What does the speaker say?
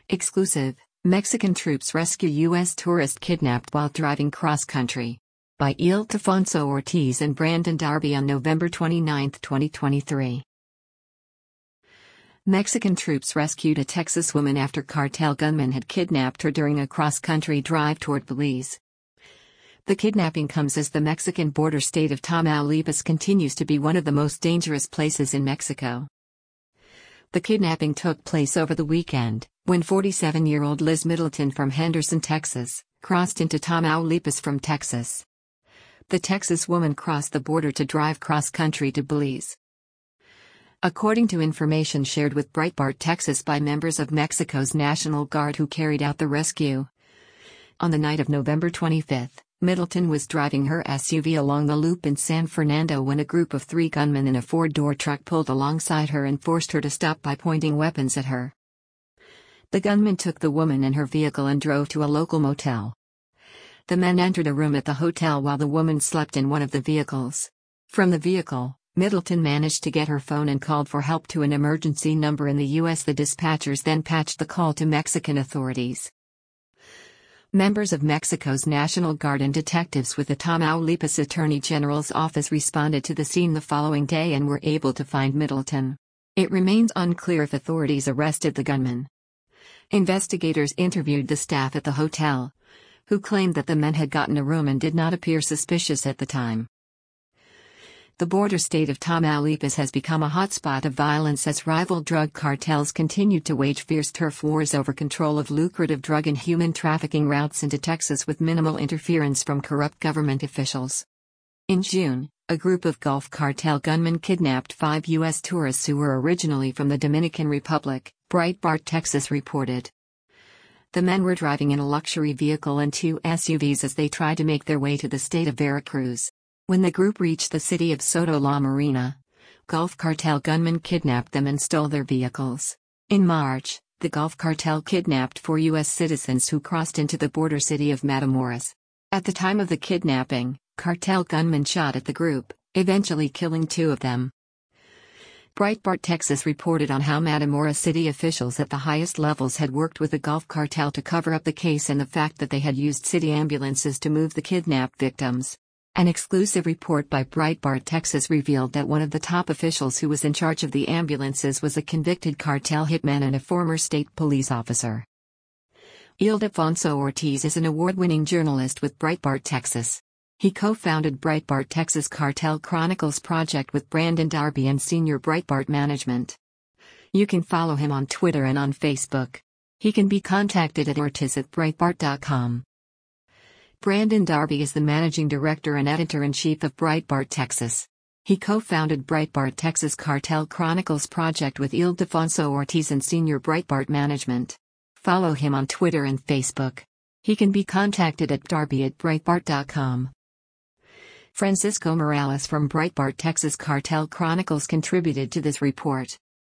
Exclusive: Mexican troops rescue U.S. tourist kidnapped while driving cross-country. By Ildefonso Ortiz and Brandon Darby on November 29, 2023. Mexican troops rescued a Texas woman after cartel gunmen had kidnapped her during a cross-country drive toward Belize. The kidnapping comes as the Mexican border state of Tamaulipas continues to be one of the most dangerous places in Mexico. The kidnapping took place over the weekend, when 47-year-old Liz Middleton from Henderson, Texas, crossed into Tamaulipas from Texas. The Texas woman crossed the border to drive cross-country to Belize. According to information shared with Breitbart Texas by members of Mexico's National Guard who carried out the rescue, on the night of November 25, Middleton was driving her SUV along the loop in San Fernando when a group of 3 gunmen in a 4-door truck pulled alongside her and forced her to stop by pointing weapons at her. The gunmen took the woman and her vehicle and drove to a local motel. The men entered a room at the hotel while the woman slept in one of the vehicles. From the vehicle, Middleton managed to get her phone and called for help to an emergency number in the U.S. The dispatchers then patched the call to Mexican authorities. Members of Mexico's National Guard and detectives with the Tamaulipas Attorney General's office responded to the scene the following day and were able to find Middleton. It remains unclear if authorities arrested the gunman. Investigators interviewed the staff at the hotel, who claimed that the men had gotten a room and did not appear suspicious at the time. The border state of Tamaulipas has become a hotspot of violence as rival drug cartels continue to wage fierce turf wars over control of lucrative drug and human trafficking routes into Texas with minimal interference from corrupt government officials. In June, a group of Gulf Cartel gunmen kidnapped 5 U.S. tourists who were originally from the Dominican Republic, Breitbart Texas reported. The men were driving in a luxury vehicle and 2 SUVs as they tried to make their way to the state of Veracruz. When the group reached the city of Soto La Marina, Gulf Cartel gunmen kidnapped them and stole their vehicles. In March, the Gulf Cartel kidnapped 4 U.S. citizens who crossed into the border city of Matamoros. At the time of the kidnapping, cartel gunmen shot at the group, eventually killing 2 of them. Breitbart Texas reported on how Matamoros city officials at the highest levels had worked with the Gulf Cartel to cover up the case and the fact that they had used city ambulances to move the kidnapped victims. An exclusive report by Breitbart Texas revealed that one of the top officials who was in charge of the ambulances was a convicted cartel hitman and a former state police officer. Ildefonso Ortiz is an award-winning journalist with Breitbart Texas. He co-founded Breitbart Texas Cartel Chronicles project with Brandon Darby and senior Breitbart management. You can follow him on Twitter and on Facebook. He can be contacted at ortiz@breitbart.com. Brandon Darby is the managing director and editor-in-chief of Breitbart Texas. He co-founded Breitbart Texas Cartel Chronicles project with Ildefonso Ortiz and senior Breitbart management. Follow him on Twitter and Facebook. He can be contacted at darby@breitbart.com. Francisco Morales from Breitbart Texas Cartel Chronicles contributed to this report.